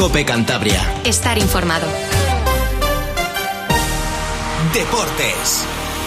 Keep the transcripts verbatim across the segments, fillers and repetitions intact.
COPE Cantabria. Estar informado. Deportes.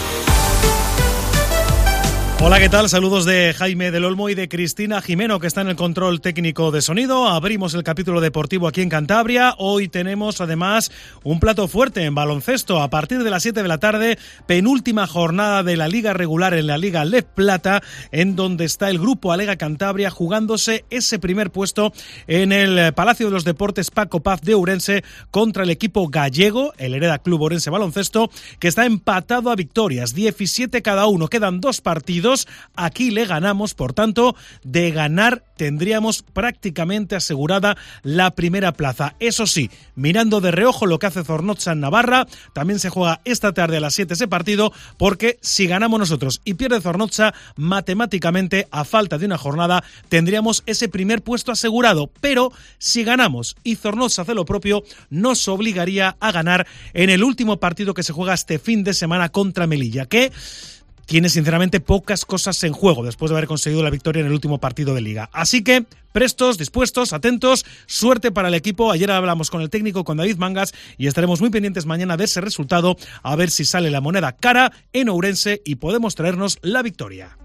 Hola, ¿qué tal? Saludos de Jaime del Olmo y de Cristina Jimeno, que está en el control técnico de sonido. Abrimos el capítulo deportivo aquí en Cantabria. Hoy tenemos además un plato fuerte en baloncesto. A partir de las siete de la tarde, penúltima jornada de la Liga Regular en la Liga Lef Plata, en donde está el grupo Alega Cantabria jugándose ese primer puesto en el Palacio de los Deportes Paco Paz de Ourense contra el equipo gallego, el Hereda Club Ourense Baloncesto, que está empatado a victorias, diecisiete cada uno. Quedan dos partidos. Aquí le ganamos, por tanto, de ganar tendríamos prácticamente asegurada la primera plaza. Eso sí, mirando de reojo lo que hace Zornotza en Navarra, también se juega esta tarde a las siete ese partido, porque si ganamos nosotros y pierde Zornotza, matemáticamente, a falta de una jornada, tendríamos ese primer puesto asegurado. Pero si ganamos y Zornotza hace lo propio, nos obligaría a ganar en el último partido que se juega este fin de semana contra Melilla, que tiene sinceramente pocas cosas en juego después de haber conseguido la victoria en el último partido de Liga. Así que prestos, dispuestos, atentos, suerte para el equipo. Ayer hablamos con el técnico, con David Mangas, y estaremos muy pendientes mañana de ese resultado, a ver si sale la moneda cara en Ourense y podemos traernos la victoria.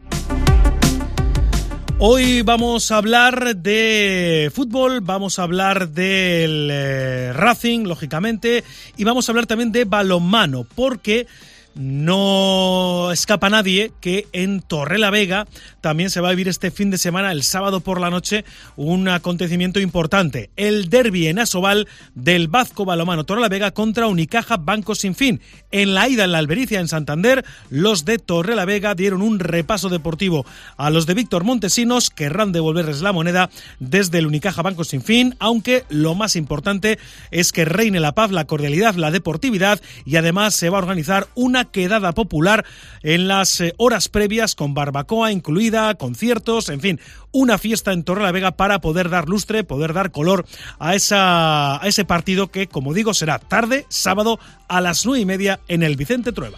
Hoy vamos a hablar de fútbol, vamos a hablar del eh, Racing, lógicamente, y vamos a hablar también de balonmano, porque no escapa nadie que en Torrelavega también se va a vivir este fin de semana, el sábado por la noche, un acontecimiento importante. El derbi en Asobal del Bazco Balonmano Torrelavega contra Unicaja Banco Sin Fin. En la ida en la Albericia, en Santander, los de Torrelavega dieron un repaso deportivo a los de Víctor Montesinos. Querrán devolverles la moneda desde el Unicaja Banco Sin Fin, aunque lo más importante es que reine la paz, la cordialidad, la deportividad, y además se va a organizar una quedada popular en las horas previas con barbacoa incluida, conciertos, en fin, una fiesta en Torrelavega para poder dar lustre, poder dar color a, esa, a ese partido que, como digo, será tarde, sábado a las nueve y media en el Vicente Trueba.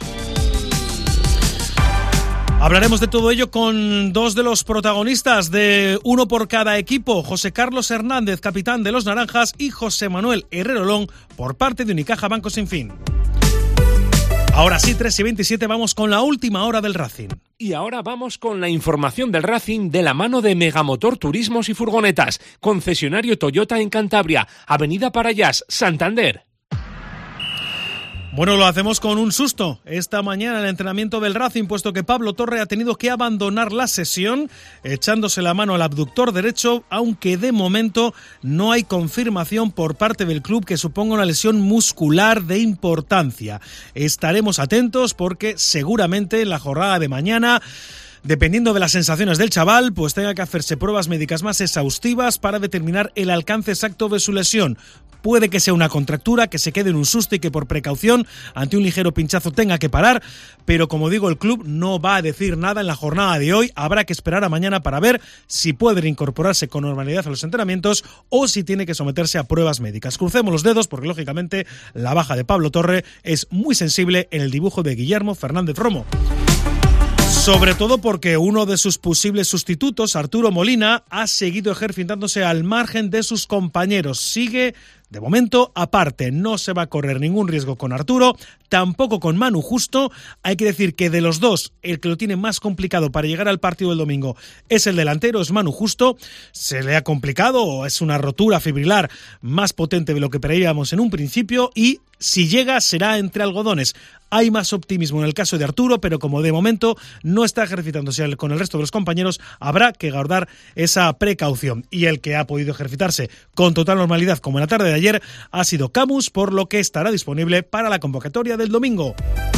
Hablaremos de todo ello con dos de los protagonistas, de uno por cada equipo: José Carlos Hernández, capitán de los Naranjas, y José Manuel Herrerolón por parte de Unicaja Banco Sin Fin. Ahora sí, tres y veintisiete, vamos con la última hora del Racing. Y ahora vamos con la información del Racing de la mano de Megamotor Turismos y Furgonetas, concesionario Toyota en Cantabria, Avenida Parayas, Santander. Bueno, lo hacemos con un susto esta mañana en el entrenamiento del Racing, puesto que Pablo Torre ha tenido que abandonar la sesión echándose la mano al abductor derecho, aunque de momento no hay confirmación por parte del club que suponga una lesión muscular de importancia. Estaremos atentos porque seguramente en la jornada de mañana, dependiendo de las sensaciones del chaval, pues tenga que hacerse pruebas médicas más exhaustivas para determinar el alcance exacto de su lesión. Puede que sea una contractura, que se quede en un susto y que por precaución, ante un ligero pinchazo, tenga que parar, pero como digo, el club no va a decir nada en la jornada de hoy. Habrá que esperar a mañana para ver si puede reincorporarse con normalidad a los entrenamientos o si tiene que someterse a pruebas médicas. Crucemos los dedos porque, lógicamente, la baja de Pablo Torre es muy sensible en el dibujo de Guillermo Fernández Romo. Sobre todo porque uno de sus posibles sustitutos, Arturo Molina, ha seguido ejercitándose al margen de sus compañeros. Sigue, de momento, aparte. No se va a correr ningún riesgo con Arturo, tampoco con Manu Justo. Hay que decir que de los dos, el que lo tiene más complicado para llegar al partido del domingo es el delantero, es Manu Justo. Se le ha complicado, es una rotura fibrilar más potente de lo que creíamos en un principio, y si llega será entre algodones. Hay más optimismo en el caso de Arturo, pero como de momento no está ejercitándose con el resto de los compañeros, habrá que guardar esa precaución. Y el que ha podido ejercitarse con total normalidad, como en la tarde de ayer, ha sido Camus, por lo que estará disponible para la convocatoria del domingo.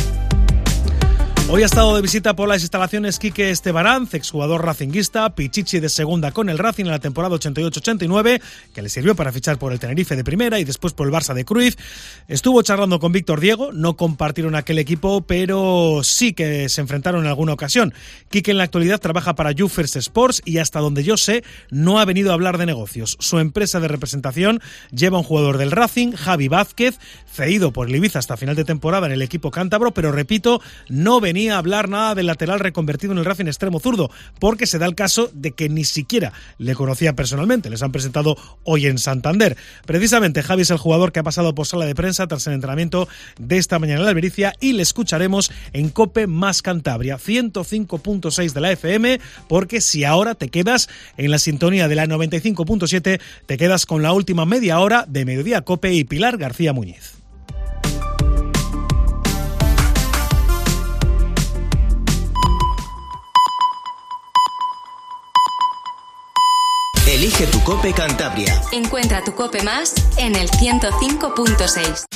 Hoy ha estado de visita por las instalaciones Quique Estebaranz, exjugador racinguista, pichichi de segunda con el Racing en la temporada ochenta y ocho ochenta y nueve, que le sirvió para fichar por el Tenerife de primera y después por el Barça de Cruyff. Estuvo charlando con Víctor Diego, no compartieron aquel equipo, pero sí que se enfrentaron en alguna ocasión. Quique en la actualidad trabaja para Jufers Sports y, hasta donde yo sé, no ha venido a hablar de negocios. Su empresa de representación lleva un jugador del Racing, Javi Vázquez, cedido por el Ibiza hasta final de temporada en el equipo cántabro, pero repito, no venía ni hablar nada del lateral reconvertido en el Racing extremo zurdo, porque se da el caso de que ni siquiera le conocía personalmente. Les han presentado hoy en Santander. Precisamente Javi es el jugador que ha pasado por sala de prensa tras el entrenamiento de esta mañana en la Albericia, y le escucharemos en COPE más Cantabria, ciento cinco punto seis de la F M, porque si ahora te quedas en la sintonía de la noventa y cinco punto siete, te quedas con la última media hora de Mediodía COPE y Pilar García Muñiz. Elige tu COPE Cantabria. Encuentra tu COPE más en el ciento cinco punto seis.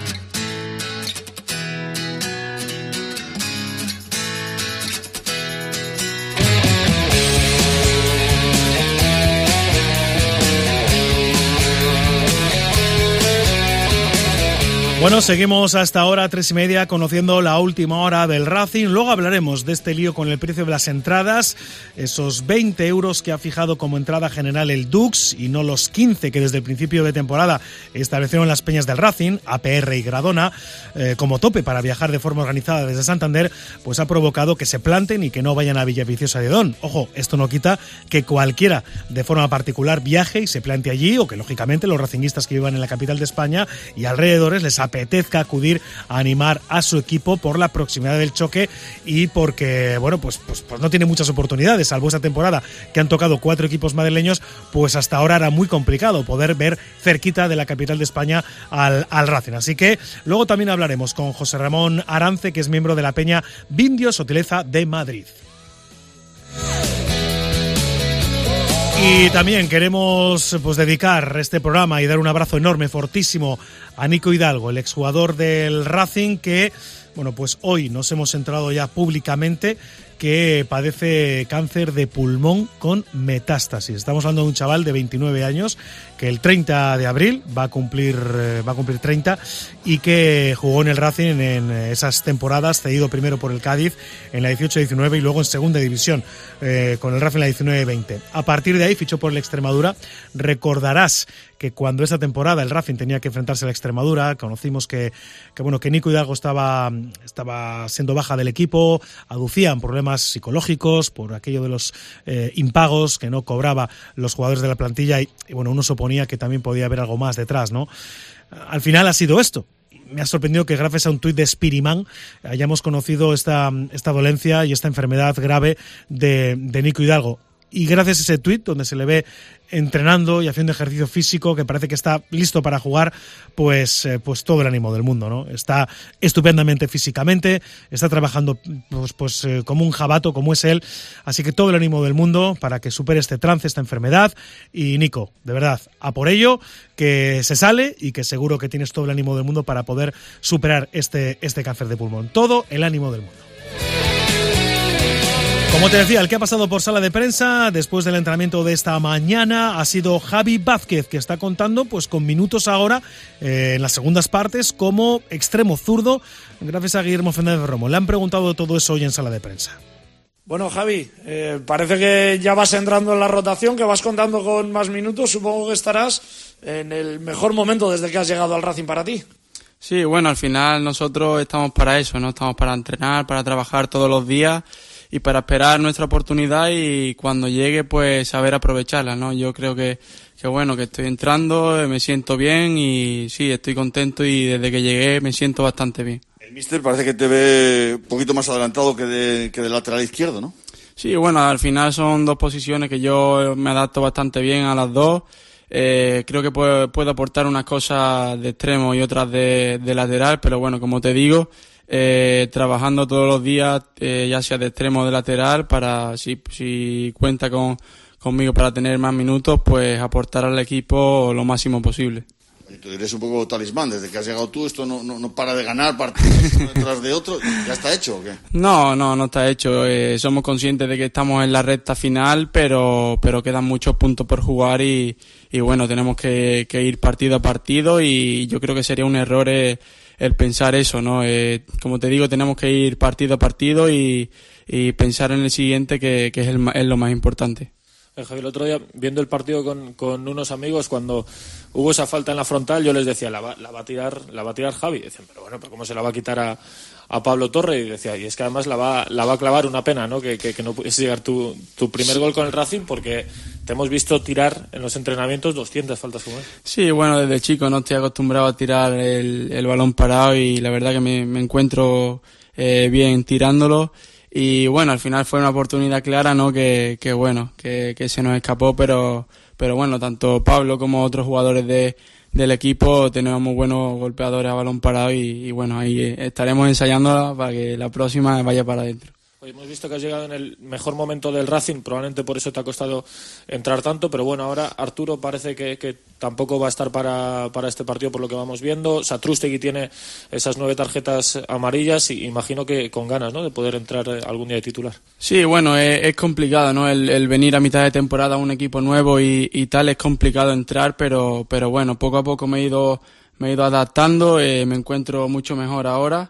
Bueno, seguimos hasta ahora, tres y media, conociendo la última hora del Racing. Luego hablaremos de este lío con el precio de las entradas, esos veinte euros que ha fijado como entrada general el Dux y no los quince que desde el principio de temporada establecieron las peñas del Racing, A P R y Gradona, eh, como tope para viajar de forma organizada desde Santander, pues ha provocado que se planten y que no vayan a Villaviciosa de Odón. Ojo, esto no quita que cualquiera de forma particular viaje y se plante allí, o que lógicamente los racinguistas que vivan en la capital de España y alrededores les apetezca acudir a animar a su equipo por la proximidad del choque y porque, bueno, pues, pues, pues no tiene muchas oportunidades, salvo esta temporada que han tocado cuatro equipos madrileños, pues hasta ahora era muy complicado poder ver cerquita de la capital de España al, al Racing. Así que luego también hablaremos con José Ramón Arance, que es miembro de la peña Vindio Sotileza de Madrid. Y también queremos pues dedicar este programa y dar un abrazo enorme, fortísimo, a Nico Hidalgo, el exjugador del Racing, que bueno, pues hoy nos hemos enterado ya públicamente que padece cáncer de pulmón con metástasis. Estamos hablando de un chaval de veintinueve años que el treinta de abril va a cumplir va a cumplir treinta y que jugó en el Racing en esas temporadas, cedido primero por el Cádiz en la dieciocho diecinueve y luego en segunda división eh, con el Racing en la diecinueve veinte. A partir de ahí fichó por el Extremadura. Recordarás que cuando esa temporada el Racing tenía que enfrentarse a la Extremadura, conocimos que, que bueno que Nico Hidalgo estaba, estaba siendo baja del equipo, aducían problemas psicológicos por aquello de los eh, impagos que no cobraba los jugadores de la plantilla y, y bueno, uno suponía que también podía haber algo más detrás, ¿no? Al final ha sido esto. Me ha sorprendido que gracias a un tuit de Spiriman hayamos conocido esta, esta dolencia y esta enfermedad grave de, de Nico Hidalgo. Y gracias a ese tuit, donde se le ve entrenando y haciendo ejercicio físico, que parece que está listo para jugar, pues, eh, pues todo el ánimo del mundo, ¿no? Está estupendamente físicamente, está trabajando pues, pues eh, como un jabato, como es él, así que todo el ánimo del mundo para que supere este trance, esta enfermedad. Y Nico, de verdad, a por ello, que se sale y que seguro que tienes todo el ánimo del mundo para poder superar este, este cáncer de pulmón. Todo el ánimo del mundo. Como te decía, el que ha pasado por sala de prensa después del entrenamiento de esta mañana ha sido Javi Vázquez, que está contando pues con minutos ahora eh, en las segundas partes como extremo zurdo, gracias a Guillermo Fernández Romo. Le han preguntado todo eso hoy en sala de prensa. Bueno, Javi, eh, parece que ya vas entrando en la rotación, que vas contando con más minutos. Supongo que estarás en el mejor momento desde que has llegado al Racing para ti. Sí, bueno, al final nosotros estamos para eso, ¿no? Estamos para entrenar, para trabajar todos los días y para esperar nuestra oportunidad y cuando llegue pues saber aprovecharla, ¿no? Yo creo que, que bueno, que estoy entrando, me siento bien y sí, estoy contento y desde que llegué me siento bastante bien. El míster parece que te ve un poquito más adelantado que de, que de lateral izquierdo, ¿no? Sí, bueno, al final son dos posiciones que yo me adapto bastante bien a las dos. Eh, creo que puedo, puedo aportar unas cosas de extremo y otras de, de lateral, pero bueno, como te digo, eh, trabajando todos los días, eh, ya sea de extremo o de lateral, para si, si cuenta con, conmigo para tener más minutos, pues aportar al equipo lo máximo posible. Tú eres un poco talismán, desde que has llegado tú esto no, no, no para de ganar partidos uno detrás de otro. ¿Ya está hecho o qué? No, no, no está hecho. Eh, somos conscientes de que estamos en la recta final, pero pero quedan muchos puntos por jugar y, y bueno, tenemos que, que ir partido a partido y yo creo que sería un error eh, el pensar eso, ¿no? Eh, como te digo, tenemos que ir partido a partido y, y pensar en el siguiente, que, que es, el, es lo más importante. Eh, Javi, el otro día, viendo el partido con, con unos amigos, cuando hubo esa falta en la frontal, yo les decía, la va, la va a tirar, la va a tirar Javi. Y decían, pero bueno, pero ¿cómo se la va a quitar a, a Pablo Torre? Y decía, y es que además la va, la va a clavar, una pena, ¿no? Que, que, que no puedes llegar tu, tu primer gol con el Racing, porque te hemos visto tirar en los entrenamientos doscientas faltas como es. Sí, bueno, desde chico no estoy acostumbrado a tirar el, el balón parado y la verdad que me, me encuentro eh, bien tirándolo. Y bueno, al final fue una oportunidad clara, ¿no? Que, que bueno, que, que se nos escapó, pero, pero bueno, tanto Pablo como otros jugadores de, del equipo tenemos muy buenos golpeadores a balón parado y, y bueno, ahí estaremos ensayándola para que la próxima vaya para adentro. Hoy hemos visto que has llegado en el mejor momento del Racing, probablemente por eso te ha costado entrar tanto, pero bueno, ahora Arturo parece que, que tampoco va a estar para, para este partido por lo que vamos viendo. Satrústegui tiene esas nueve tarjetas amarillas y imagino que con ganas, ¿no?, de poder entrar algún día de titular. Sí, bueno, es, es complicado, ¿no? El, el venir a mitad de temporada a un equipo nuevo y, y tal, es complicado entrar, pero, pero bueno, poco a poco me he ido, me he ido adaptando, eh, me encuentro mucho mejor ahora.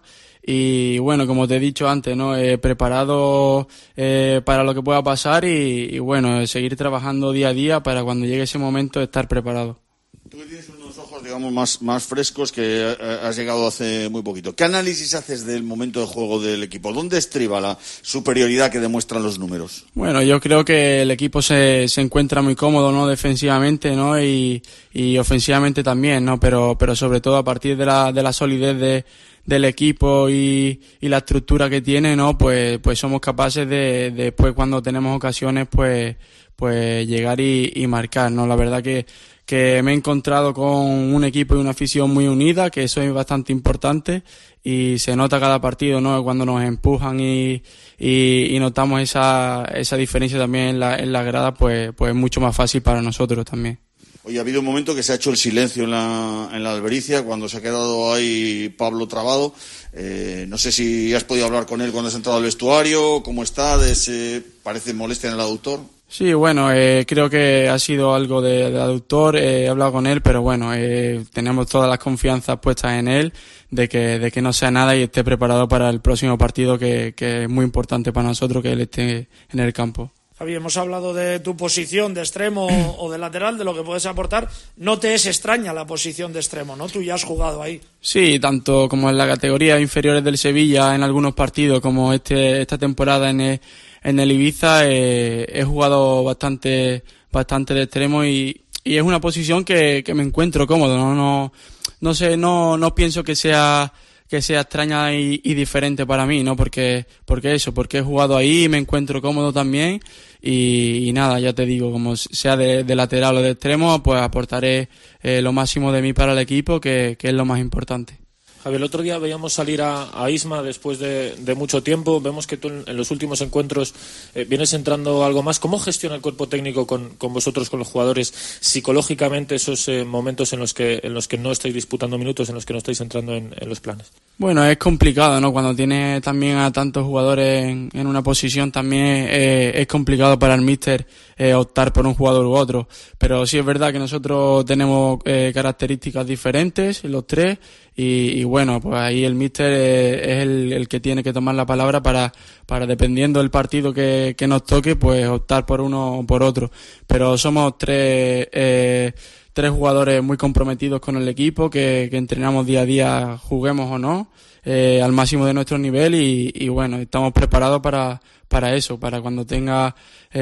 Y bueno, como te he dicho antes, ¿no? He preparado eh, para lo que pueda pasar y, y bueno, seguir trabajando día a día para cuando llegue ese momento estar preparado. Tú que tienes unos ojos, digamos, más, más frescos, que has llegado hace muy poquito. ¿Qué análisis haces del momento de juego del equipo? ¿Dónde estriba la superioridad que demuestran los números? Bueno, yo creo que el equipo se, se encuentra muy cómodo, ¿no? Defensivamente, ¿no? Y, y ofensivamente también, ¿no? Pero, pero sobre todo a partir de la, de la solidez de del equipo y, y la estructura que tiene, ¿no? Pues, pues somos capaces de, de después cuando tenemos ocasiones, pues, pues llegar y, y marcar, ¿no? La verdad que, que me he encontrado con un equipo y una afición muy unida, que eso es bastante importante y se nota cada partido, ¿no? Cuando nos empujan y, y, y notamos esa, esa diferencia también en la, en la grada, pues, pues es mucho más fácil para nosotros también. Oye, ha habido un momento que se ha hecho el silencio en la, en la Albericia, cuando se ha quedado ahí Pablo trabado. Eh, no sé si has podido hablar con él cuando has entrado al vestuario, cómo está, de ese, parece molestia en el aductor. Sí, bueno, eh, creo que ha sido algo de, de aductor, eh, he hablado con él, pero bueno, eh, tenemos todas las confianzas puestas en él, de que, de que no sea nada y esté preparado para el próximo partido, que, que es muy importante para nosotros que él esté en el campo. Javi, hemos hablado de tu posición de extremo o de lateral, de lo que puedes aportar. No te es extraña la posición de extremo, ¿no? Tú ya has jugado ahí. Sí, tanto como en la categoría inferiores del Sevilla en algunos partidos, como este esta temporada en el, en el Ibiza, eh, he jugado bastante bastante de extremo y, y es una posición que, que me encuentro cómodo. No, no, no sé, no, no pienso que sea que sea extraña y, y diferente para mí, ¿no? Porque, porque eso, porque he jugado ahí y me encuentro cómodo también y, y nada, ya te digo, como sea de, de lateral o de extremo, pues aportaré eh, lo máximo de mí para el equipo, que, que es lo más importante. Javier, el otro día veíamos salir a, a Isma después de, de mucho tiempo. Vemos que tú en, en los últimos encuentros eh, vienes entrando algo más. ¿Cómo gestiona el cuerpo técnico con, con vosotros, con los jugadores, psicológicamente esos eh, momentos en los que en los que no estáis disputando minutos, en los que no estáis entrando en, en los planes? Bueno, es complicado, ¿no? Cuando tienes también a tantos jugadores en, en una posición, también eh, es complicado para el míster eh, optar por un jugador u otro. Pero sí es verdad que nosotros tenemos eh, características diferentes, los tres, y, y bueno, pues ahí el míster eh, es el, el que tiene que tomar la palabra para, para dependiendo del partido que, que nos toque, pues optar por uno o por otro. Pero somos tres... Eh, tres jugadores muy comprometidos con el equipo, que, que entrenamos día a día, juguemos o no, eh, al máximo de nuestro nivel y, y bueno, estamos preparados para, para eso, para cuando tenga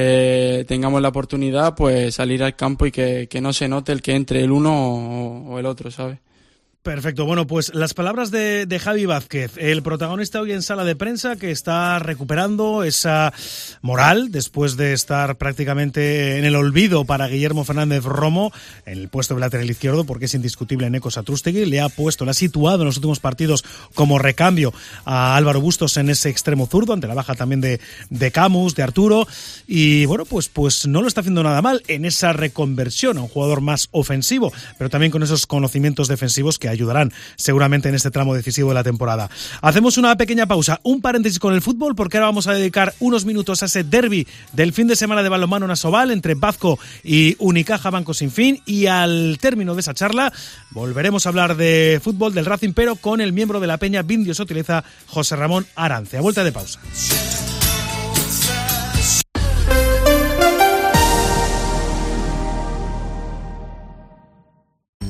eh, tengamos la oportunidad, pues salir al campo y que, que no se note el que entre el uno o, o el otro, ¿sabes? Perfecto, bueno, pues las palabras de, de Javi Vázquez, el protagonista hoy en sala de prensa, que está recuperando esa moral después de estar prácticamente en el olvido para Guillermo Fernández Romo en el puesto de lateral izquierdo, porque es indiscutible Neko Satrústegui, le ha puesto, le ha situado en los últimos partidos como recambio a Álvaro Bustos en ese extremo zurdo, ante la baja también de, de Camus, de Arturo, y bueno, pues, pues no lo está haciendo nada mal en esa reconversión a un jugador más ofensivo, pero también con esos conocimientos defensivos que ayudarán seguramente en este tramo decisivo de la temporada. Hacemos una pequeña pausa, un paréntesis con el fútbol, porque ahora vamos a dedicar unos minutos a ese derbi del fin de semana de balonmano en Asobal entre Bazco y Unicaja Banco Sin Fin, y al término de esa charla volveremos a hablar de fútbol del Racing, pero con el miembro de la Peña Vindio Sotileza, José Ramón Arance. A vuelta de pausa.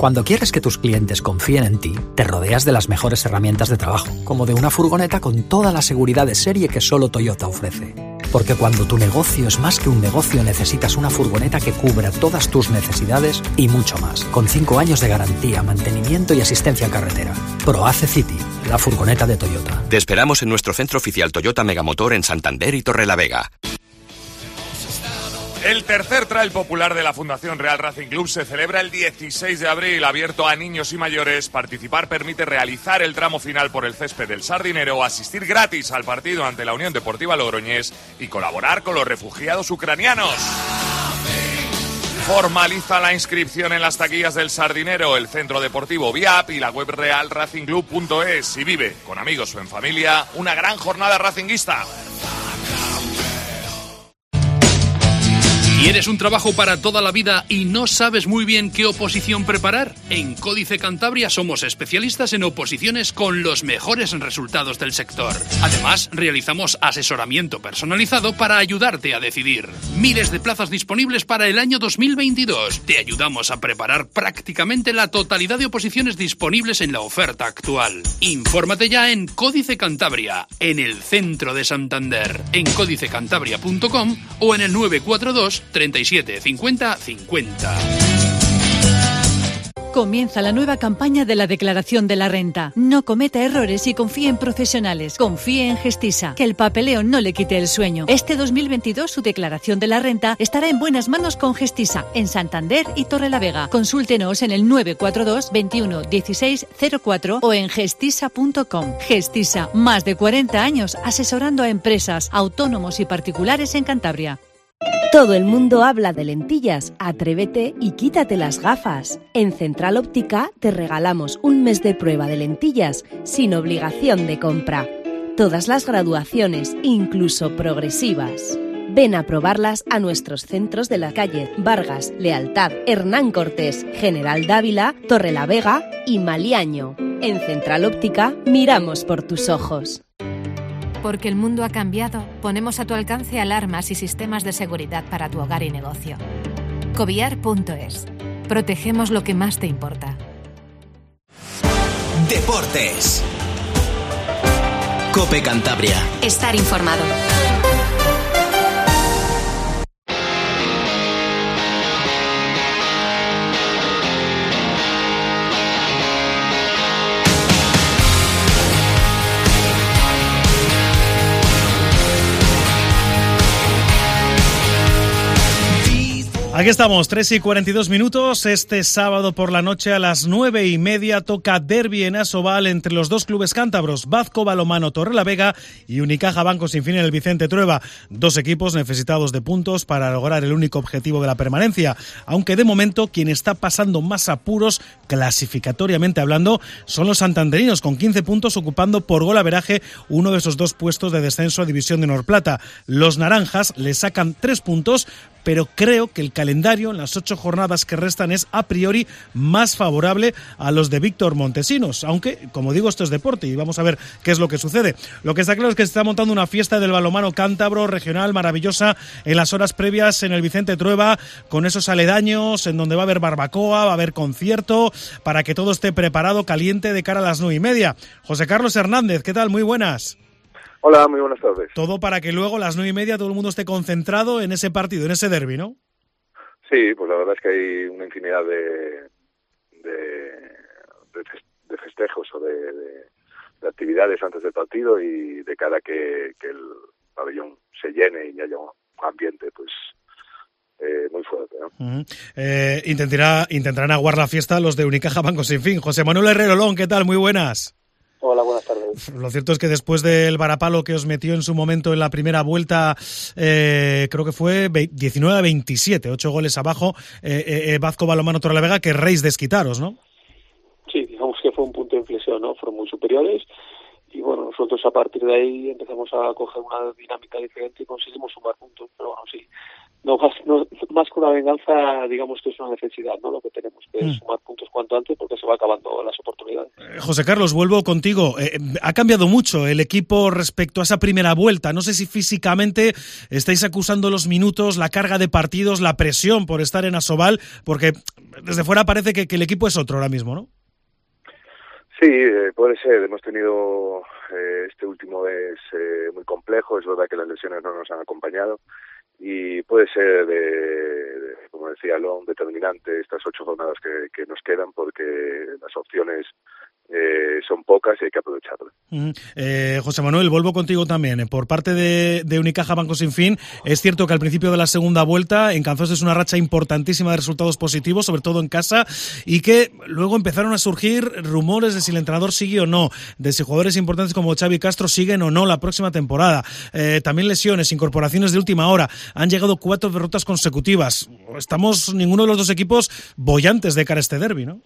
Cuando quieres que tus clientes confíen en ti, te rodeas de las mejores herramientas de trabajo, como de una furgoneta con toda la seguridad de serie que solo Toyota ofrece. Porque cuando tu negocio es más que un negocio, necesitas una furgoneta que cubra todas tus necesidades y mucho más, con cinco años de garantía, mantenimiento y asistencia en carretera. ProAce City, la furgoneta de Toyota. Te esperamos en nuestro centro oficial Toyota Megamotor en Santander y Torrelavega. El tercer Trail Popular de la Fundación Real Racing Club se celebra el dieciséis de abril, abierto a niños y mayores. Participar permite realizar el tramo final por el césped del Sardinero, asistir gratis al partido ante la Unión Deportiva Logroñés y colaborar con los refugiados ucranianos. Formaliza la inscripción en las taquillas del Sardinero, el centro deportivo Viap y la web real racing club punto es y vive, con amigos o en familia, una gran jornada racinguista. ¿Quieres un trabajo para toda la vida y no sabes muy bien qué oposición preparar? En Códice Cantabria somos especialistas en oposiciones con los mejores resultados del sector. Además, realizamos asesoramiento personalizado para ayudarte a decidir. Miles de plazas disponibles para el año dos mil veintidós. Te ayudamos a preparar prácticamente la totalidad de oposiciones disponibles en la oferta actual. Infórmate ya en Códice Cantabria, en el centro de Santander, en códice cantabria punto com o en el nueve cuatro dos treinta y siete cincuenta cincuenta. Comienza la nueva campaña de la declaración de la renta. No cometa errores y confíe en profesionales. Confíe en Gestisa, que el papeleo no le quite el sueño. Este dos mil veintidós su declaración de la renta estará en buenas manos con Gestisa, en Santander y Torrelavega. Consúltenos en el nueve cuatro dos veintiuno dieciséis cero cuatro o en gestisa punto com. Gestisa, más de cuarenta años asesorando a empresas, autónomos y particulares en Cantabria. Todo el mundo habla de lentillas, atrévete y quítate las gafas. En Central Óptica te regalamos un mes de prueba de lentillas sin obligación de compra. Todas las graduaciones, incluso progresivas. Ven a probarlas a nuestros centros de la calle Vargas, Lealtad, Hernán Cortés, General Dávila, Torrelavega y Maliaño. En Central Óptica miramos por tus ojos. Porque el mundo ha cambiado, ponemos a tu alcance alarmas y sistemas de seguridad para tu hogar y negocio. Cobiar punto es. Protegemos lo que más te importa. Deportes. COPE Cantabria. Estar informado. Aquí estamos, tres y cuarenta y dos minutos. Este sábado por la noche a las nueve y media toca derbi en Asobal entre los dos clubes cántabros, Vazco Balonmano Torrelavega y Unicaja Banco Sinfín en el Vicente Trueba. Dos equipos necesitados de puntos para lograr el único objetivo de la permanencia. Aunque de momento quien está pasando más apuros, clasificatoriamente hablando, son los santanderinos, con quince puntos ocupando por golaveraje uno de esos dos puestos de descenso a División de Norplata. Los naranjas le sacan tres puntos, pero creo que el calendario en las ocho jornadas que restan es a priori más favorable a los de Víctor Montesinos, aunque, como digo, esto es deporte y vamos a ver qué es lo que sucede. Lo que está claro es que se está montando una fiesta del balonmano cántabro regional maravillosa en las horas previas en el Vicente Trueba, con esos aledaños en donde va a haber barbacoa, va a haber concierto, para que todo esté preparado, caliente, de cara a las nueve y media. José Carlos Hernández, ¿qué tal? Muy buenas. Hola, muy buenas tardes. Todo para que luego a las nueve y media todo el mundo esté concentrado en ese partido, en ese derbi, ¿no? Sí, pues la verdad es que hay una infinidad de de, de festejos o de, de, de actividades antes del partido y de cara a que, que el pabellón se llene y haya un ambiente pues eh, muy fuerte, ¿no? Uh-huh. eh, intentará, intentarán aguar la fiesta los de Unicaja Banco Sinfín. José Manuel Herrerolón, ¿qué tal? Muy buenas. Hola, buenas tardes. Lo cierto es que después del varapalo que os metió en su momento en la primera vuelta, eh, creo que fue diecinueve a veintisiete, ocho goles abajo, eh, eh, Vazco Balonmano Torrelavega, querréis desquitaros, ¿no? Sí, digamos que fue un punto de inflexión, ¿no? Fueron muy superiores y bueno, nosotros a partir de ahí empezamos a coger una dinámica diferente y conseguimos sumar puntos, pero bueno, sí, no más, no, más que una venganza, digamos que es una necesidad, ¿no? Lo que tenemos que es sumar puntos cuanto antes porque se va acabando las oportunidades. Eh, José Carlos, vuelvo contigo. Eh, ha cambiado mucho el equipo respecto a esa primera vuelta. No sé si físicamente estáis acusando los minutos, la carga de partidos, la presión por estar en Asobal, porque desde fuera parece que, que el equipo es otro ahora mismo, ¿no? Sí, eh, puede ser. Hemos tenido eh, este último mes eh, muy complejo. Es verdad que las lesiones no nos han acompañado y puede ser, de, de, como decía Lon, determinante estas ocho jornadas que, que nos quedan porque las opciones eh, son pocas y hay que aprovecharlas. Uh-huh. Eh, José Manuel, vuelvo contigo también. Por parte de, de Unicaja Banco Sin Fin, es cierto que al principio de la segunda vuelta encanzasteis una racha importantísima de resultados positivos, sobre todo en casa, y que luego empezaron a surgir rumores de si el entrenador sigue o no, de si jugadores importantes como Xavi Castro siguen o no la próxima temporada. Eh, también lesiones, incorporaciones de última hora. Han llegado cuatro derrotas consecutivas. Estamos ninguno de los dos equipos bollantes de cara a este derbi, ¿no?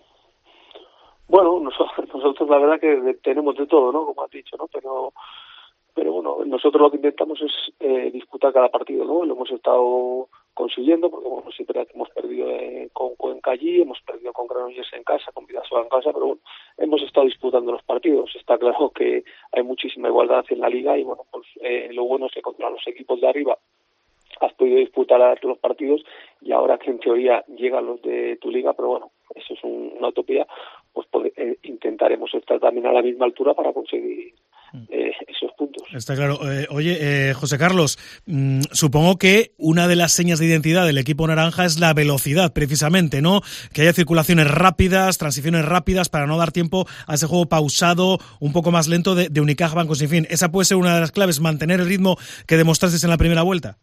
Bueno, nosotros, nosotros la verdad que tenemos de todo, ¿no? Como has dicho, ¿no? Pero pero bueno, nosotros lo que intentamos es eh, disputar cada partido, ¿no? Lo hemos estado consiguiendo, porque bueno, siempre hemos perdido eh, con Cuenca allí, hemos perdido con Granollers en casa, con Vidasoa en casa, pero bueno, hemos estado disputando los partidos. Está claro que hay muchísima igualdad en la liga y bueno, pues eh, lo bueno es que contra los equipos de arriba has podido disputar los partidos y ahora que en teoría llegan los de tu liga, pero bueno, eso es un, una utopía, pues poder, eh, intentaremos estar también a la misma altura para conseguir eh, esos puntos. Está claro. Eh, oye, eh, José Carlos, mmm, supongo que una de las señas de identidad del equipo naranja es la velocidad, precisamente, ¿no? Que haya circulaciones rápidas, transiciones rápidas para no dar tiempo a ese juego pausado, un poco más lento de, de Unicaja Banco Sin Fin. ¿Esa puede ser una de las claves, mantener el ritmo que demostrasteis en la primera vuelta?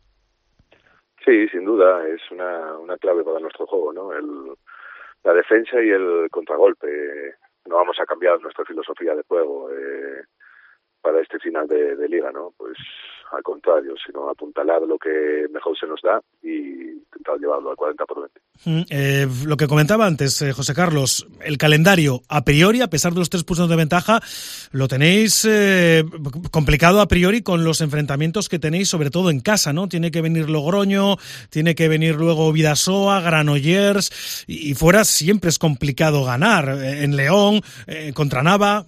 Sí, sin duda, es una, una clave para nuestro juego, ¿no? El, la defensa y el contragolpe. No vamos a cambiar nuestra filosofía de juego eh, para este final de, de liga, ¿no? Pues al contrario, sino apuntalar lo que mejor se nos da y intentar llevarlo al cuarenta por veinte. Mm, eh, lo que comentaba antes, eh, José Carlos, el calendario, a priori, a pesar de los tres puntos de ventaja, lo tenéis eh, complicado a priori con los enfrentamientos que tenéis, sobre todo en casa, ¿no? Tiene que venir Logroño, tiene que venir luego Vidasoa, Granollers, y, y fuera siempre es complicado ganar. Eh, en León, eh, contra Nava.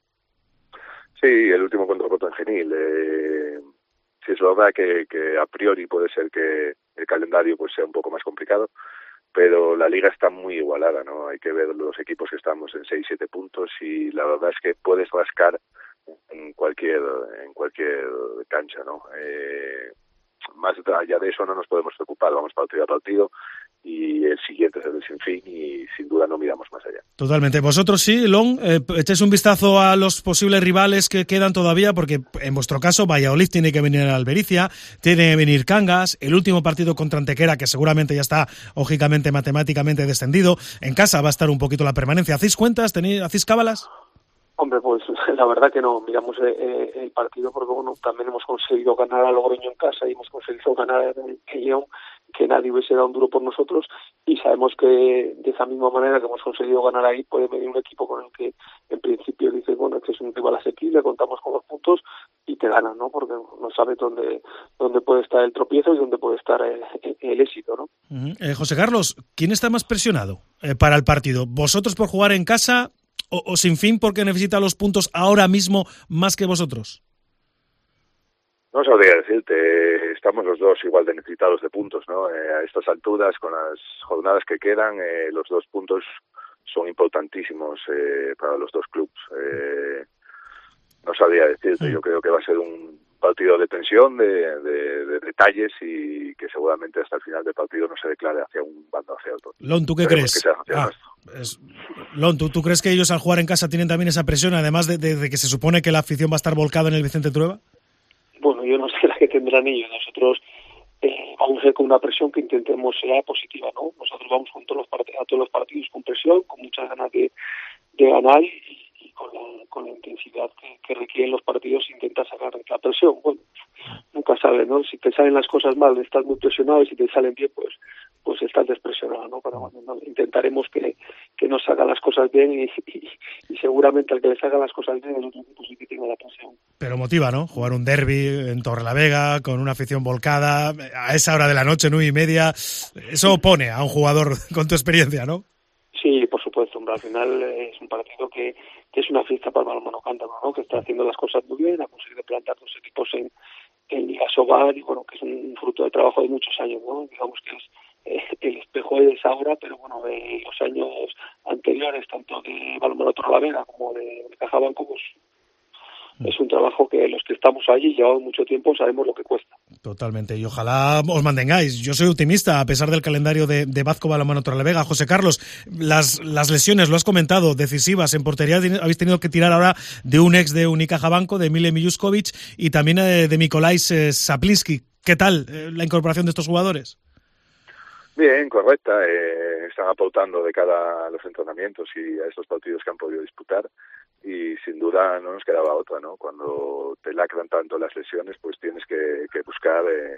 Sí, el último contra Cotton Genil. Eh, sí, es verdad que, que a priori puede ser que el calendario pues sea un poco más complicado, pero la liga está muy igualada, ¿no? Hay que ver los equipos que estamos en seis siete puntos y la verdad es que puedes rascar en cualquier en cualquier cancha, ¿no? Eh, más allá de eso no nos podemos preocupar, vamos partido a partido y el siguiente es el del Sinfín y sin duda no miramos más allá. Totalmente. Vosotros sí, Lon, eh, echéis un vistazo a los posibles rivales que quedan todavía, porque en vuestro caso Valladolid tiene que venir a Albericia, tiene que venir Cangas, el último partido contra Antequera, que seguramente ya está lógicamente matemáticamente descendido, en casa va a estar un poquito la permanencia. ¿Hacéis cuentas? ¿Tenéis, hacéis cábalas? Hombre, pues la verdad que no, miramos eh, el partido porque bueno, también hemos conseguido ganar a Logroño en casa y hemos conseguido ganar en León, que nadie hubiese dado un duro por nosotros y sabemos que de esa misma manera que hemos conseguido ganar ahí puede venir un equipo con el que en principio dices, bueno, este es un rival asequible, contamos con los puntos y te ganan, ¿no? Porque no sabes dónde dónde puede estar el tropiezo y dónde puede estar el, el éxito, ¿no? Uh-huh. Eh, José Carlos, ¿quién está más presionado eh, para el partido? ¿Vosotros por jugar en casa o, o Sin Fin porque necesita los puntos ahora mismo más que vosotros? No sabría decirte, estamos los dos igual de necesitados de puntos, ¿no? Eh, a estas alturas, con las jornadas que quedan, eh, los dos puntos son importantísimos eh, para los dos clubes. Eh, no sabría decirte, yo creo que va a ser un partido de tensión, de, de, de detalles y que seguramente hasta el final del partido no se declare hacia un bando o hacia otro. Lon, ¿tú qué crees? Que ah, es, Lon, ¿tú, ¿tú crees que ellos al jugar en casa tienen también esa presión, además de, de, de que se supone que la afición va a estar volcada en el Vicente Trueba? Bueno, yo no sé la que tendrán ellos. Nosotros eh, vamos a ir con una presión que intentemos sea positiva, ¿no? Nosotros vamos con todos los part- a todos los partidos con presión, con muchas ganas de, de ganar y, y con, la, con la intensidad que, que requieren los partidos intentar sacar la presión. Bueno, nunca sabes, ¿no? Si te salen las cosas mal, estás muy presionado y si te salen bien, pues pues estás despresionado, ¿no? Pero bueno, no, intentaremos que, que no saca las cosas bien y, y, y seguramente al que le saca las cosas bien el otro equipo sí que tiene la presión. Pero motiva, ¿no? Jugar un derbi en Torrelavega con una afición volcada a esa hora de la noche, nueve y media, eso pone a un jugador con tu experiencia, ¿no? Sí, por supuesto, hombre, al final es un partido que, que es una fiesta para el balonmano cántabro, ¿no? Que está haciendo las cosas muy bien, ha conseguido plantar dos equipos en, en Liga Sobal y bueno, que es un fruto de trabajo de muchos años, ¿no? Digamos que es eh, el espejo es ahora, pero bueno, de los años anteriores, tanto de balonmano Torrelavega como de, de Cajabanco, pues es un trabajo que los que estamos allí llevamos mucho tiempo sabemos lo que cuesta. Totalmente, y ojalá os mantengáis. Yo soy optimista, a pesar del calendario de, de Bazco Balonmano Torrelavega. José Carlos, las, las lesiones, lo has comentado, decisivas en portería, habéis tenido que tirar ahora de un ex de Unicaja Banco, de Mile Mijuskovic, y también de, de Mikolais eh, Saplinski. ¿Qué tal eh, la incorporación de estos jugadores? Bien, correcta. Eh, están apautando de cara a los entrenamientos y a estos partidos que han podido disputar. Y sin duda no nos quedaba otra, ¿no? Cuando te lacran tanto las lesiones, pues tienes que, que buscar eh,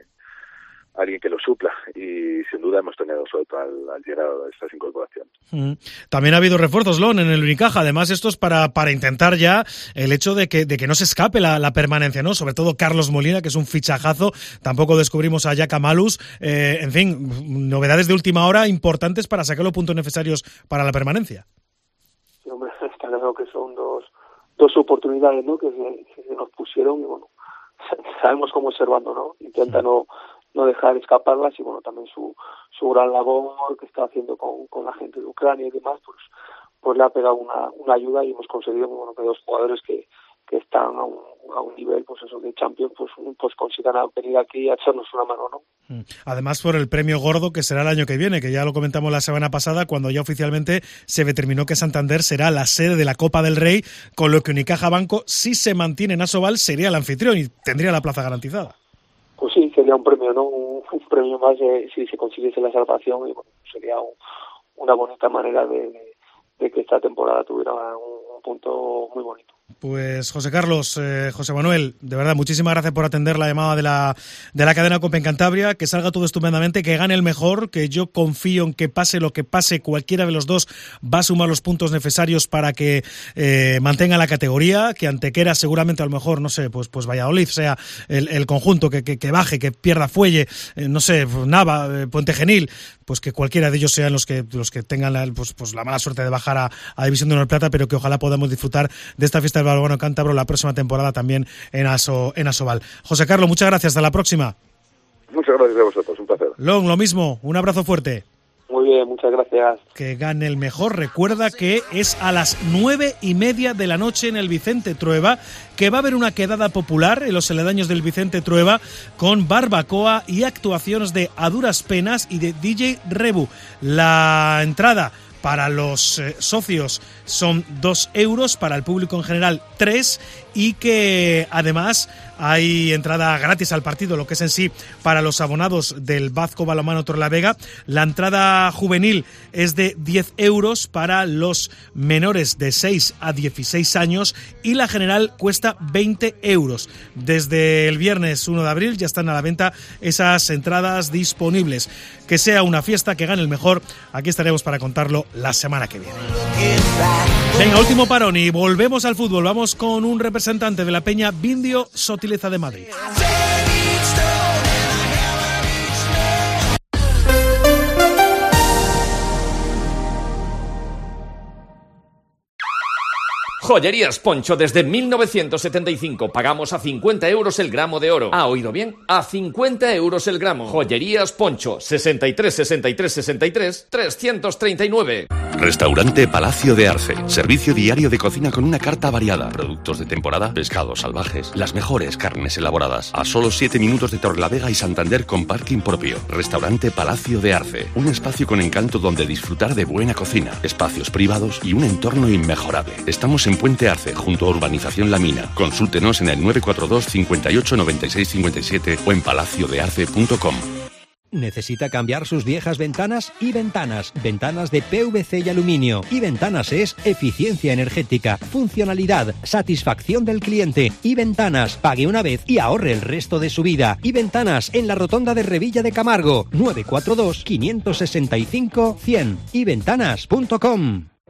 a alguien que lo supla. Y sin duda hemos tenido suerte al, al llegar a estas incorporaciones. Mm. También ha habido refuerzos, Lon, en el Unicaja. Además, esto es para, para intentar ya el hecho de que, de que no se escape la, la permanencia, ¿no? Sobre todo Carlos Molina, que es un fichajazo. Tampoco descubrimos a Yaka Malus. Eh, en fin, novedades de última hora importantes para sacar los puntos necesarios para la permanencia. Sí, hombre, está claro que son dos, dos oportunidades, ¿no? Que se, que se nos pusieron y bueno, sabemos cómo observando, ¿no? Intenta no, no dejar escaparlas y bueno, también su, su gran labor que está haciendo con, con la gente de Ucrania y demás, pues, pues le ha pegado una, una ayuda y hemos conseguido bueno, que dos jugadores que, que están a un, a un nivel, pues eso, de Champions, pues, pues consigan venir aquí a echarnos una mano, ¿no? Además por el premio gordo que será el año que viene, que ya lo comentamos la semana pasada cuando ya oficialmente se determinó que Santander será la sede de la Copa del Rey, con lo que Unicaja Banco, si se mantiene en Asobal, sería el anfitrión y tendría la plaza garantizada. Pues sí, sería un premio, ¿no? Un, un premio más de, si se consiguiese la salvación y bueno, sería un, una bonita manera de, de, de que esta temporada tuviera un, un punto muy bonito. Pues José Carlos, eh, José Manuel, de verdad, muchísimas gracias por atender la llamada de la de la cadena Cope en Cantabria, que salga todo estupendamente, que gane el mejor, que yo confío en que pase lo que pase, cualquiera de los dos va a sumar los puntos necesarios para que eh, mantenga la categoría, que Antequera seguramente a lo mejor, no sé, pues pues Valladolid sea el, el conjunto que, que, que baje, que pierda Fuelle, eh, no sé, Nava, eh, Puente Genil, pues que cualquiera de ellos sean los que los que tengan la, pues, pues la mala suerte de bajar a, a División de Honor Plata, pero que ojalá podamos disfrutar de esta fiesta del balonmano cántabro la próxima temporada también en Aso, en Asobal. José Carlos, muchas gracias, hasta la próxima. Muchas gracias a vosotros, un placer. Long, lo mismo, un abrazo fuerte. Muy bien, muchas gracias. Que gane el mejor. Recuerda que es a las nueve y media de la noche en el Vicente Trueba, que va a haber una quedada popular en los aledaños del Vicente Trueba con barbacoa y actuaciones de A Duras Penas y de D J Rebu. La entrada para los eh, socios son dos euros, para el público en general tres, y que además hay entrada gratis al partido, lo que es en sí para los abonados del Bazco Balonmano Torrelavega. La entrada juvenil es de diez euros para los menores de seis a dieciséis años y la general cuesta veinte euros. Desde el viernes uno de abril ya están a la venta esas entradas disponibles. Que sea una fiesta, que gane el mejor. Aquí estaremos para contarlo la semana que viene. Venga, último parón y volvemos al fútbol. Vamos con un representante de la Peña Vindio Sotileza de Madrid. Joyerías Poncho, desde mil novecientos setenta y cinco pagamos a cincuenta euros el gramo de oro. ¿Ha oído bien? A cincuenta euros el gramo. Joyerías Poncho, sesenta y tres, sesenta y tres, sesenta y tres, trescientos treinta y nueve. Restaurante Palacio de Arce. Servicio diario de cocina con una carta variada. Productos de temporada, pescados salvajes, las mejores carnes elaboradas. A solo siete minutos de Torrelavega y Santander con parking propio. Restaurante Palacio de Arce. Un espacio con encanto donde disfrutar de buena cocina, espacios privados y un entorno inmejorable. Estamos en Puente Arce, junto a Urbanización La Mina. Consúltenos en el nueve cuatro dos, cincuenta y ocho, noventa y seis, cincuenta y siete o en palacio de arce punto com. ¿Necesita cambiar sus viejas ventanas? Y Ventanas, ventanas de P V C y aluminio. Y Ventanas es eficiencia energética, funcionalidad, satisfacción del cliente. Y Ventanas, pague una vez y ahorre el resto de su vida. Y Ventanas, en la rotonda de Revilla de Camargo, nueve cuatro dos, cinco seis cinco, cien. y ventanas punto com.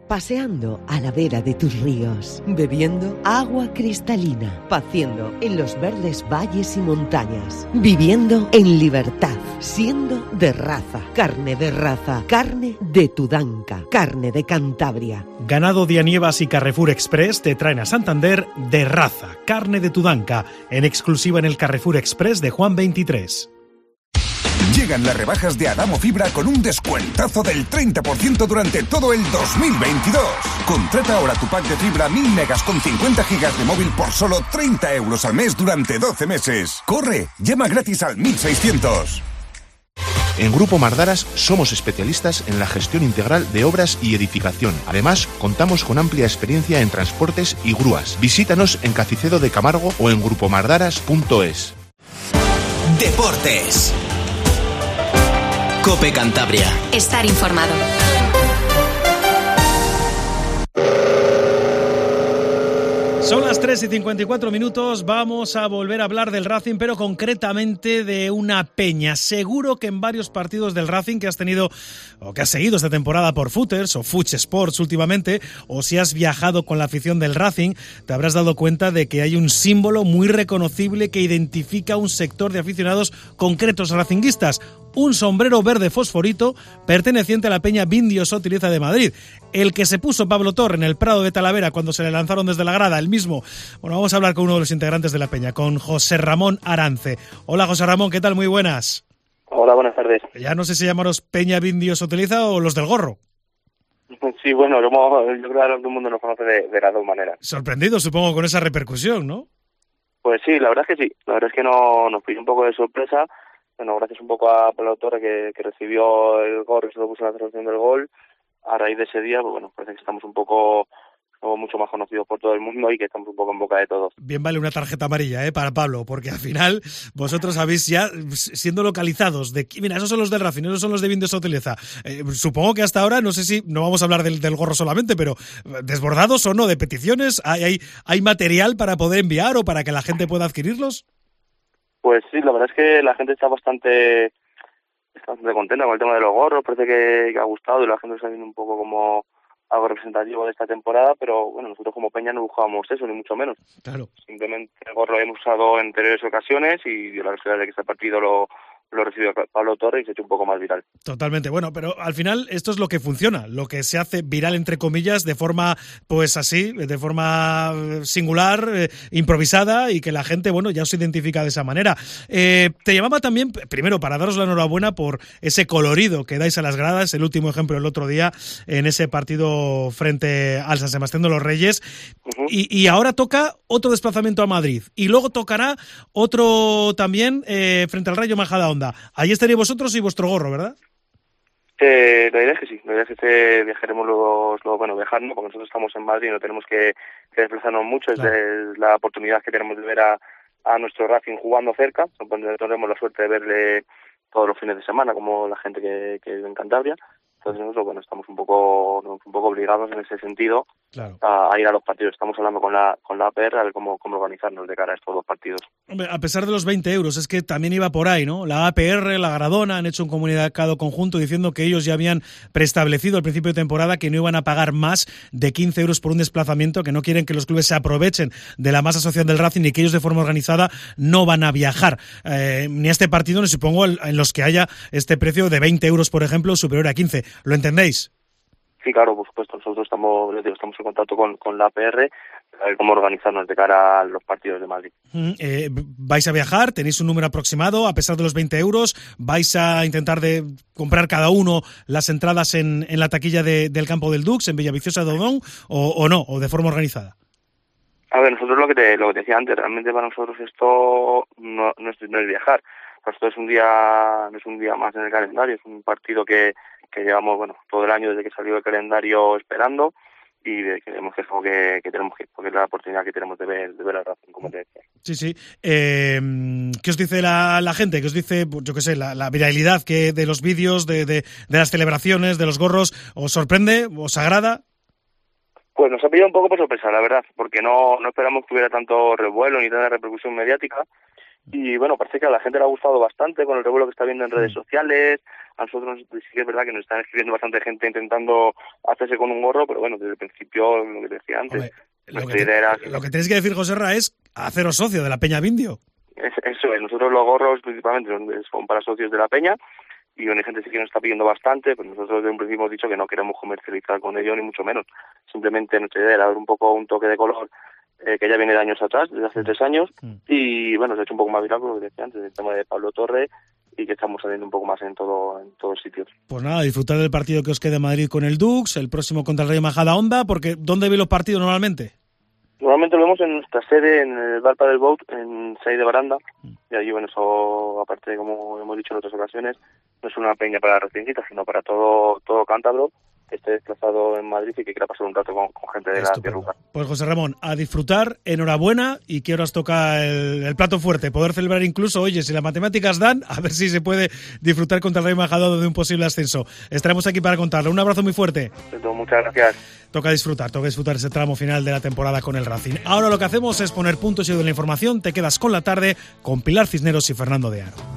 paseando a la vera de tus ríos, bebiendo agua cristalina, paciendo en los verdes valles y montañas, viviendo en libertad, siendo de raza, carne de raza, carne de Tudanca, carne de Cantabria. Ganado Dianievas y Carrefour Express te traen a Santander de raza, carne de Tudanca, en exclusiva en el Carrefour Express de Juan veintitrés. Llegan las rebajas de Adamo Fibra con un descuentazo del treinta por ciento durante todo el dos mil veintidós. Contrata ahora tu pack de fibra mil megas con cincuenta gigas de móvil por solo treinta euros al mes durante doce meses. ¡Corre! Llama gratis al mil seiscientos. En Grupo Mardaras somos especialistas en la gestión integral de obras y edificación. Además, contamos con amplia experiencia en transportes y grúas. Visítanos en Cacicedo de Camargo o en grupo mardaras punto es. Deportes. COPE Cantabria. Estar informado. Son las tres y cincuenta y cuatro minutos, vamos a volver a hablar del Racing, pero concretamente de una peña. Seguro que en varios partidos del Racing que has tenido o que has seguido esta temporada por Footers o Fuch Sports últimamente, o si has viajado con la afición del Racing, te habrás dado cuenta de que hay un símbolo muy reconocible que identifica un sector de aficionados concretos racinguistas. Un sombrero verde fosforito perteneciente a la peña Vindios Utiliza de Madrid. El que se puso Pablo Torre en el Prado de Talavera cuando se le lanzaron desde la grada, el mismo. Bueno, vamos a hablar con uno de los integrantes de la peña, con José Ramón Arance. Hola José Ramón, ¿qué tal? Muy buenas. Hola, buenas tardes. Ya no sé si llamaros peña Vindios Utiliza o los del gorro. Sí, bueno, yo creo que todo el mundo nos conoce de, de las dos maneras. Sorprendido, supongo, con esa repercusión, ¿no? Pues sí, la verdad es que sí. La verdad es que no, nos pilló un poco de sorpresa. Bueno, gracias un poco a Pablo Torre que, que recibió el gol y se lo puso en la celebración del gol. A raíz de ese día, pues bueno, parece que estamos un poco, somos mucho más conocidos por todo el mundo y que estamos un poco en boca de todos. Bien vale una tarjeta amarilla, ¿eh? Para Pablo, porque al final vosotros habéis ya, siendo localizados, de mira, esos son los del Racing, esos son los de Vindios Utiliza. Eh, supongo que hasta ahora, no sé si, no vamos a hablar del, del gorro solamente, pero desbordados o no de peticiones, ¿hay, hay, ¿hay material para poder enviar o para que la gente pueda adquirirlos? Pues sí, la verdad es que la gente está bastante, está bastante contenta con el tema de los gorros, parece que, que ha gustado y la gente está viendo un poco como algo representativo de esta temporada, pero bueno, nosotros como peña no buscábamos eso, ni mucho menos. Claro. Simplemente el gorro lo hemos usado en anteriores ocasiones y dio la casualidad de que este partido lo, lo recibió Pablo Torre y se ha hecho un poco más viral. Totalmente, bueno, pero al final esto es lo que funciona, lo que se hace viral entre comillas de forma, pues así, de forma singular, eh, improvisada y que la gente, bueno, ya os identifica de esa manera. Eh, te llamaba también, primero, para daros la enhorabuena por ese colorido que dais a las gradas, el último ejemplo el otro día en ese partido frente al San Sebastián de los Reyes, uh-huh. y, y ahora toca otro desplazamiento a Madrid y luego tocará otro también eh, frente al Rayo Majadahonda. Ahí estaréis vosotros y vuestro gorro, ¿verdad? Eh, la idea es que sí, la idea es que viajaremos luego, luego, bueno, viajar, ¿no? Porque nosotros estamos en Madrid y no tenemos que, que desplazarnos mucho, claro. Es de, la oportunidad que tenemos de ver a, a nuestro Racing jugando cerca, tendremos la suerte de verle todos los fines de semana, como la gente que, que vive en Cantabria. Entonces nosotros, bueno, estamos un poco un poco obligados en ese sentido, claro. a, a ir a los partidos. Estamos hablando con la con la A P R a ver cómo, cómo organizarnos de cara a estos dos partidos. Hombre, a pesar de los veinte euros, es que también iba por ahí, ¿no? La A P R, la Gradona han hecho un comunicado conjunto diciendo que ellos ya habían preestablecido al principio de temporada que no iban a pagar más de quince euros por un desplazamiento, que no quieren que los clubes se aprovechen de la masa social del Racing y que ellos de forma organizada no van a viajar. Eh, ni a este partido, ni supongo en los que haya este precio de veinte euros, por ejemplo, superior a quince. ¿Lo entendéis? Sí, claro, por supuesto. Nosotros estamos, les digo, estamos en contacto con, con la A P R a ver cómo organizarnos de cara a los partidos de Madrid. Eh, ¿Vais a viajar? ¿Tenéis un número aproximado? A pesar de los veinte euros, ¿vais a intentar de comprar cada uno las entradas en, en la taquilla de, del campo del Dux, en Villaviciosa de Odón, o, o no, o de forma organizada? A ver, nosotros lo que te, lo que te decía antes, realmente para nosotros esto no, no, es, no es viajar. Esto es un día, no es un día más en el calendario, es un partido que, que llevamos, bueno, todo el año desde que salió el calendario esperando y de, creemos que es algo que, que tenemos que, porque es la oportunidad que tenemos de ver, de ver al Racing, como te decía. Sí, sí. Eh, ¿Qué os dice la, la gente? ¿Qué os dice, yo qué sé, la, la viralidad que de los vídeos, de, de, de las celebraciones, de los gorros? ¿Os sorprende? ¿Os agrada? Pues nos ha pillado un poco por sorpresa, la verdad, porque no, no esperamos que hubiera tanto revuelo ni tanta repercusión mediática. y bueno, parece que a la gente le ha gustado bastante con el revuelo que está viendo en redes sociales. A nosotros sí que es verdad que nos están escribiendo bastante gente intentando hacerse con un gorro, pero bueno, desde el principio, lo que decía antes, Hombre, lo, nuestra que te, idea era... lo que tenéis que decir, Joserra, es haceros socio de la Peña Vindio. Es, eso es, nosotros los gorros principalmente son para socios de la Peña, y bueno, hay gente sí que nos está pidiendo bastante, pues nosotros desde un principio hemos dicho que no queremos comercializar con ello, ni mucho menos. Simplemente nuestra idea era dar un poco un toque de color eh, que ya viene de años atrás, desde hace tres años, mm. y bueno, se ha hecho un poco más viral, como decía antes, el tema de Pablo Torre, y que estamos saliendo un poco más en todo en todos sitios. Pues nada, disfrutar del partido que os quede en Madrid con el Dux, el próximo contra el Rayo Majadahonda, porque ¿dónde veis los partidos normalmente? Normalmente lo vemos en nuestra sede, en el Bar Padel Boat, en Seis de Baranda, y allí, bueno, eso, aparte, como hemos dicho en otras ocasiones, no es una peña para reciencistas, sino para todo todo cántabro que esté desplazado en Madrid y que quiera pasar un rato con, con gente de Estupendo. La tierruca. Pues José Ramón, a disfrutar, enhorabuena, y que ahora os toca el, el plato fuerte, poder celebrar incluso, oye, si las matemáticas dan, a ver si se puede disfrutar contra el Rayo Majadahonda de un posible ascenso. Estaremos aquí para contarlo. Un abrazo muy fuerte. Muchas gracias. Toca disfrutar, toca disfrutar ese tramo final de la temporada con el Racing. Ahora lo que hacemos es poner puntos y de la información. Te quedas con la tarde con Pilar Cisneros y Fernando de Aro.